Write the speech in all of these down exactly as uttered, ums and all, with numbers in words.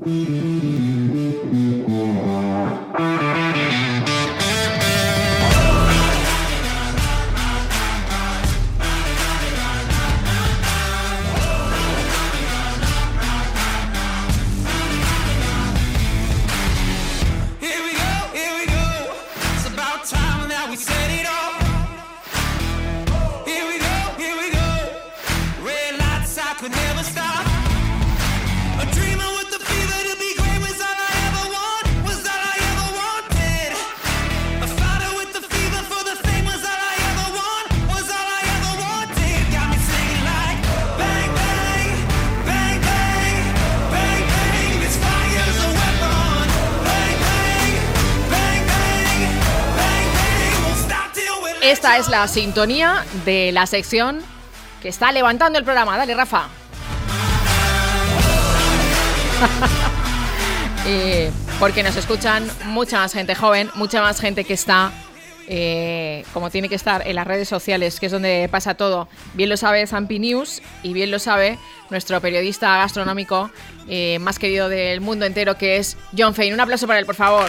Esta es la sintonía de la sección que está levantando el programa. Dale, Rafa. eh, porque nos escuchan mucha más gente joven, mucha más gente que está, eh, como tiene que estar, en las redes sociales, que es donde pasa todo. Bien lo sabe Zampi News y bien lo sabe nuestro periodista gastronómico eh, más querido del mundo entero, que es Jon Fein. Un aplauso para él, por favor.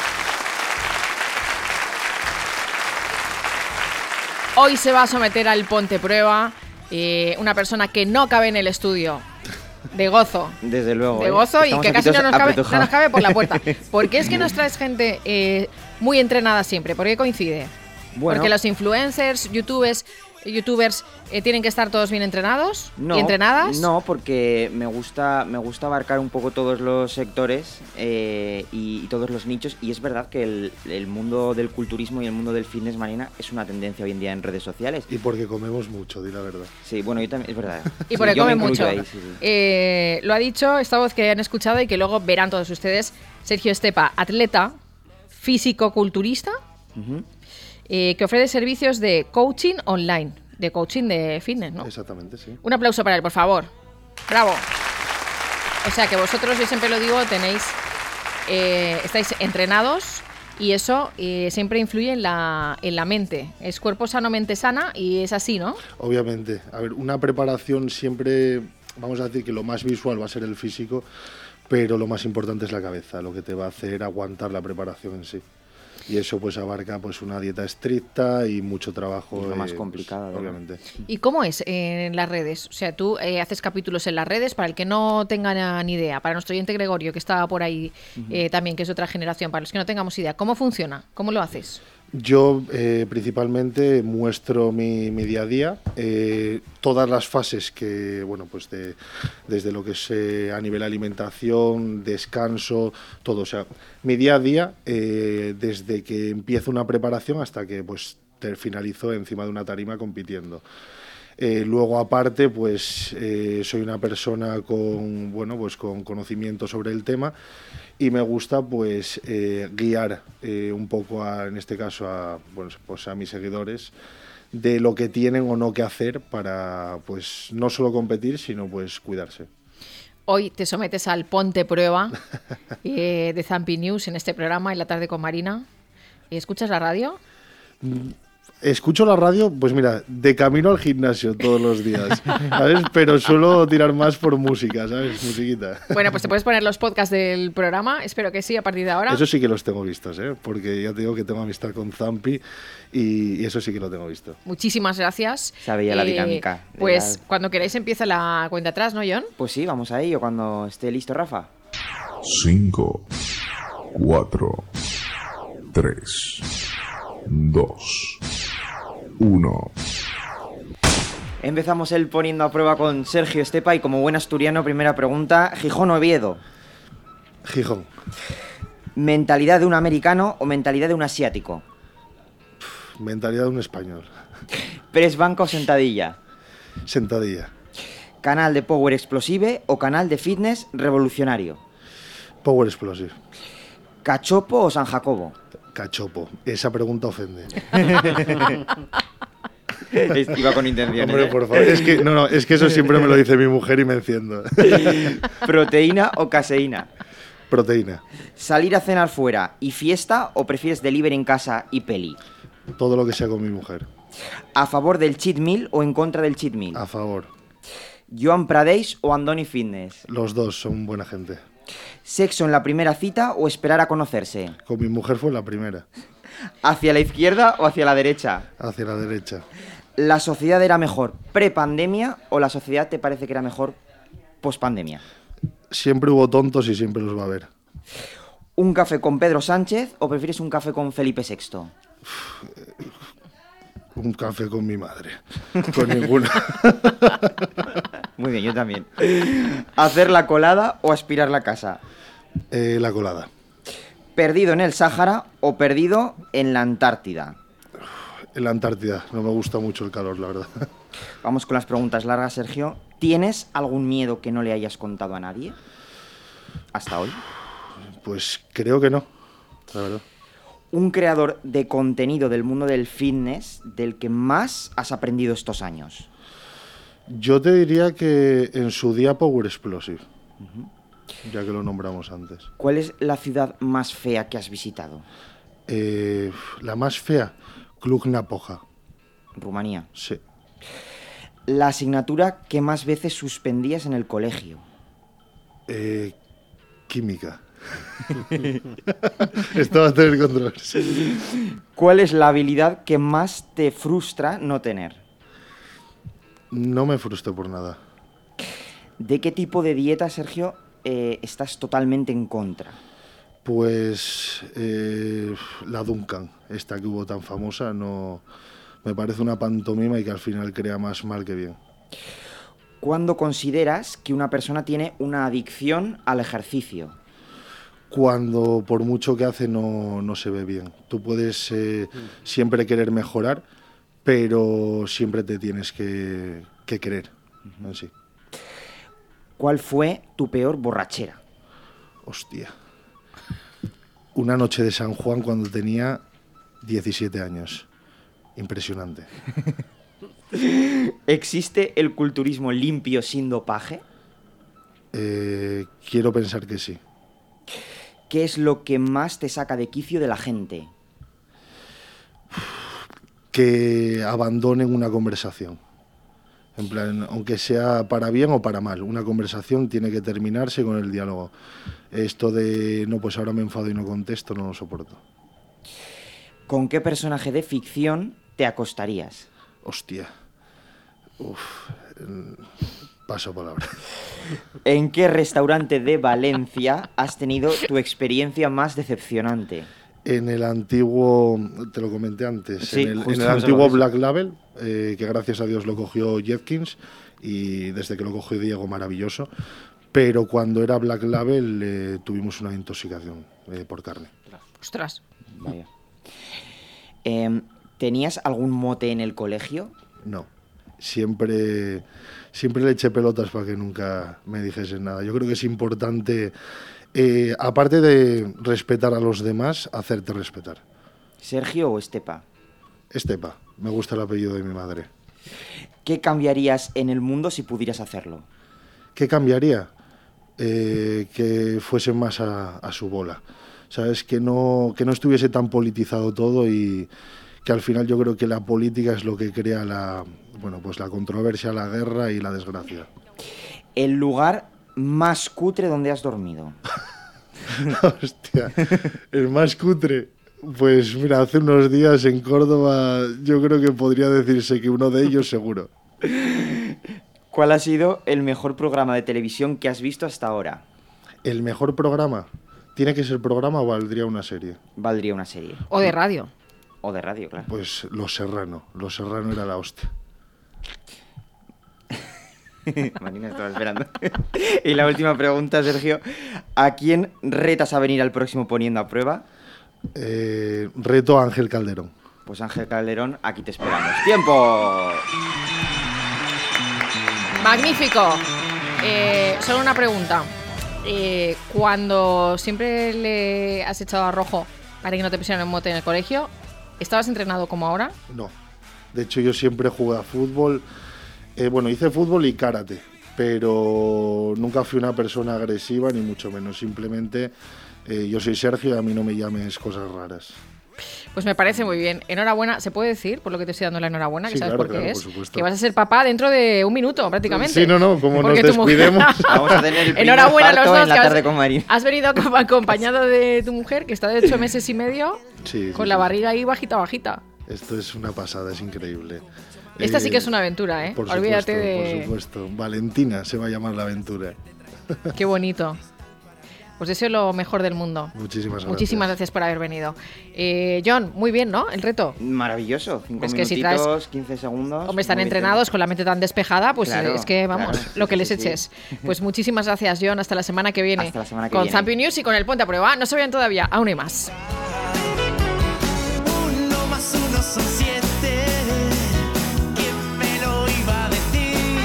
Hoy se va a someter al Ponte Prueba eh, una persona que no cabe en el estudio. De gozo. Desde luego. De gozo ¿eh? y que casi no nos, cabe, no nos cabe por la puerta. ¿Por qué es que nos traes gente eh, muy entrenada siempre? ¿Por qué coincide? Bueno, porque los influencers, youtubers, youtubers eh, tienen que estar todos bien entrenados no, y entrenadas. No, porque me gusta, me gusta abarcar un poco todos los sectores eh, y, y todos los nichos. Y es verdad que el, el mundo del culturismo y el mundo del fitness, Marina, es una tendencia hoy en día en redes sociales. Y porque comemos mucho, di la verdad. Sí, bueno, yo también, es verdad. Y porque sí, comen mucho. Ahí, sí, sí. Eh, lo ha dicho esta voz que han escuchado y que luego verán todos ustedes. Sergio Estepa, atleta, físico-culturista, uh-huh. eh, que ofrece servicios de coaching online, de coaching de fitness, ¿no? Exactamente, sí. Un aplauso para él, por favor. Bravo. O sea que vosotros, yo siempre lo digo, tenéis, eh, estáis entrenados y eso eh, siempre influye en la, en la mente. Es cuerpo sano, mente sana y es así, ¿no? Obviamente. A ver, una preparación siempre, vamos a decir que lo más visual va a ser el físico, pero lo más importante es la cabeza, lo que te va a hacer aguantar la preparación en sí. Y eso pues abarca pues una dieta estricta y mucho trabajo. Es lo más eh, complicado, pues, obviamente. ¿Y cómo es en las redes? O sea, tú eh, haces capítulos en las redes, para el que no tenga ni idea, para nuestro oyente Gregorio, que está por ahí uh-huh. eh, también, que es otra generación, para los que no tengamos idea, ¿cómo funciona? ¿Cómo lo haces? Yo eh, principalmente muestro mi, mi día a día, eh, todas las fases que, bueno, pues de, desde lo que es eh, a nivel alimentación, descanso, todo, o sea, mi día a día, eh, desde que empiezo una preparación hasta que pues te finalizo encima de una tarima compitiendo. Eh, luego aparte pues eh, soy una persona con bueno pues con conocimiento sobre el tema y me gusta pues eh, guiar eh, un poco a, en este caso a bueno pues a mis seguidores de lo que tienen o no que hacer para pues no solo competir sino pues cuidarse. Hoy te sometes al Ponte Prueba eh, de Zampi News en este programa en la tarde con Marina. ¿Escuchas la radio? Escucho la radio, pues mira, de camino al gimnasio todos los días, ¿sabes? Pero suelo tirar más por música, ¿sabes? Musiquita. Bueno, pues te puedes poner los podcasts del programa, espero que sí, a partir de ahora. Eso sí que los tengo vistos, ¿eh? Porque ya te digo que tengo amistad con Zampi y, y eso sí que lo tengo visto. Muchísimas gracias. Sabía eh, la dinámica. Pues la... cuando queráis empieza la cuenta atrás, ¿no, Jon? Pues sí, vamos a ello cuando esté listo, Rafa. Cinco, cuatro, tres, dos... uno. Empezamos el poniendo a prueba con Sergio Estepa y como buen asturiano, primera pregunta, ¿Gijón o Oviedo? Gijón. ¿Mentalidad de un americano o mentalidad de un asiático? Uf, mentalidad de un español. ¿Press banca o sentadilla? Sentadilla. ¿Canal de Power Explosive o canal de fitness revolucionario? Power Explosive. ¿Cachopo o San Jacobo? Cachopo. Esa pregunta ofende. Iba con intención. Hombre, por favor. Es que, no, no, es que eso siempre me lo dice mi mujer y me enciendo. ¿Proteína o caseína? Proteína. ¿Salir a cenar fuera y fiesta o prefieres delivery en casa y peli? Todo lo que sea con mi mujer. ¿A favor del cheat meal o en contra del cheat meal? A favor. ¿Joan Pradeix o Andoni Fitness? Los dos son buena gente. ¿Sexo en la primera cita o esperar a conocerse? Con mi mujer fue la primera. ¿Hacia la izquierda o hacia la derecha? Hacia la derecha. ¿La sociedad era mejor pre-pandemia o la sociedad te parece que era mejor post-pandemia? Siempre hubo tontos y siempre los va a haber. ¿Un café con Pedro Sánchez o prefieres un café con Felipe sexto? Un café con mi madre. Con ninguna. Muy bien, yo también. ¿Hacer la colada o aspirar la casa? Eh, la colada. ¿Perdido en el Sáhara o perdido en la Antártida? En la Antártida. No me gusta mucho el calor, la verdad. Vamos con las preguntas largas, Sergio. ¿Tienes algún miedo que no le hayas contado a nadie hasta hoy? Pues creo que no, la verdad. Un creador de contenido del mundo del fitness del que más has aprendido estos años. Yo te diría que en su día Power Explosive, uh-huh. ya que lo nombramos antes. ¿Cuál es la ciudad más fea que has visitado? Eh, la más fea, Cluj-Napoca. Rumanía. Sí. La asignatura que más veces suspendías en el colegio. Eh, química. Esto va a tener control. ¿Cuál es la habilidad que más te frustra no tener? No me frustro por nada. ¿De qué tipo de dieta, Sergio, eh, estás totalmente en contra? Pues eh, la Duncan, esta que hubo tan famosa, no me parece una pantomima y que al final crea más mal que bien. ¿Cuándo consideras que una persona tiene una adicción al ejercicio? Cuando por mucho que hace no, no se ve bien. Tú puedes eh, siempre querer mejorar, pero siempre te tienes que, que querer. Uh-huh. Así. ¿Cuál fue tu peor borrachera? Hostia. Una noche de San Juan cuando tenía diecisiete años. Impresionante. ¿Existe el culturismo limpio sin dopaje? Eh, quiero pensar que sí. ¿Qué es lo que más te saca de quicio de la gente? Que abandonen una conversación. En plan, aunque sea para bien o para mal, una conversación tiene que terminarse con el diálogo. Esto de, no, pues ahora me enfado y no contesto, no lo soporto. ¿Con qué personaje de ficción te acostarías? Hostia. Uf. Paso palabra. ¿En qué restaurante de Valencia has tenido tu experiencia más decepcionante? En el antiguo, te lo comenté antes, sí, en el, en el antiguo Black Label, eh, que gracias a Dios lo cogió Jetkins y desde que lo cogió Diego, maravilloso. Pero cuando era Black Label eh, tuvimos una intoxicación eh, por carne. Ostras. Vaya. Eh, ¿Tenías algún mote en el colegio? No. Siempre, siempre le eché pelotas para que nunca me dijesen nada. Yo creo que es importante, eh, aparte de respetar a los demás, hacerte respetar. ¿Sergio o Estepa? Estepa. Me gusta el apellido de mi madre. ¿Qué cambiarías en el mundo si pudieras hacerlo? ¿Qué cambiaría? Eh, que fuese más a, a su bola. ¿Sabes? Que no, que no estuviese tan politizado todo y que al final yo creo que la política es lo que crea la, bueno, pues la controversia, la guerra y la desgracia. ¿El lugar más cutre donde has dormido? Hostia, el más cutre. Pues mira, hace unos días en Córdoba yo creo que podría decirse que uno de ellos seguro. ¿Cuál ha sido el mejor programa de televisión que has visto hasta ahora? ¿El mejor programa? ¿Tiene que ser programa o valdría una serie? Valdría una serie. O de radio. O de radio, claro. Pues Los Serrano. Los Serrano era la hostia. Marina estaba esperando. Y la última pregunta, Sergio. ¿A quién retas a venir al próximo Poniendo a Prueba? Eh, reto a Ángel Calderón. Pues Ángel Calderón, aquí te esperamos. ¡Tiempo! Magnífico. Eh, solo una pregunta. Eh, cuando siempre le has echado a rojo para que no te pusieran un mote en el colegio, ¿estabas entrenado como ahora? No. De hecho, yo siempre jugué a fútbol. Eh, bueno, hice fútbol y karate, pero nunca fui una persona agresiva, ni mucho menos. Simplemente, eh, yo soy Sergio y a mí no me llames cosas raras. Pues me parece muy bien. Enhorabuena, ¿se puede decir por lo que te estoy dando la enhorabuena? Sí, ¿Que sabes claro, por qué claro, es? por supuesto. Que vas a ser papá dentro de un minuto, prácticamente. Sí, no, no, como Porque nos tu mujer- descuidemos. Vamos a tener el primer Enhorabuena a los parto dos. en la que tarde has, con Marín. has venido como acompañado de tu mujer, que está de ocho meses y medio, Sí, con sí, la sí. barriga ahí bajita, bajita. Esto es una pasada, es increíble. Esta sí Eh, que es una aventura, ¿eh? Por Olvídate supuesto, de... por supuesto. Valentina se va a llamar la aventura. Qué bonito. Pues deseo lo mejor del mundo. Muchísimas gracias. Muchísimas gracias por haber venido. Eh, John, muy bien, ¿no? El reto. Maravilloso, cinco Es que si minutitos, traes- quince segundos. Hombre, están muy bien. entrenados con la mente tan despejada, pues Claro, eh, es que, vamos, claro, lo que sí, les sí, sí. eches. Pues muchísimas gracias, John. Hasta la semana que viene. Hasta la semana que con viene. Zampi News y con el Ponte a Prueba. No se vayan todavía, aún hay más. Uno más uno son siete. ¿Quién me lo iba a decir?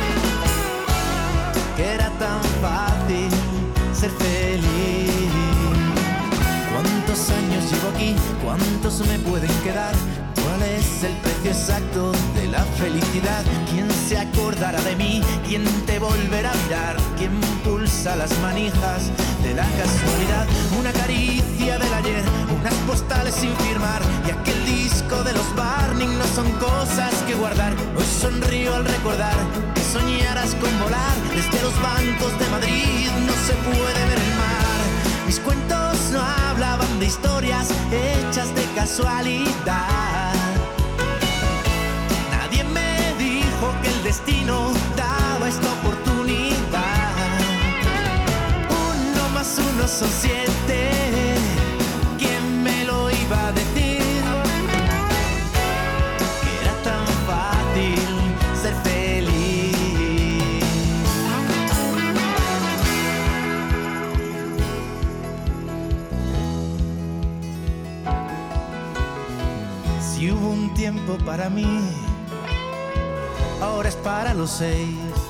Que era tan fácil ser feliz. ¿Cuántos años llevo aquí? ¿Cuántos me pueden quedar? ¿Cuál es el precio exacto de la felicidad? ¿Quién se acordará de mí? ¿Quién te volverá a mirar? ¿Quién pulsa las manijas de la casualidad? Una caricia del ayer, unas postales sin firmar y aquel disco de los Barney no son cosas que guardar. Hoy sonrío al recordar que soñaras con volar desde los bancos de Madrid. No se puede ver el mar. Mis cuentos no hablaban de historias hechas de casualidad. Nadie me dijo que el destino daba esta oportunidad. Uno más uno son siete. ¿Quién me lo iba a decir? Que era tan fácil ser feliz. Si hubo un tiempo para mí, ahora es para los seis.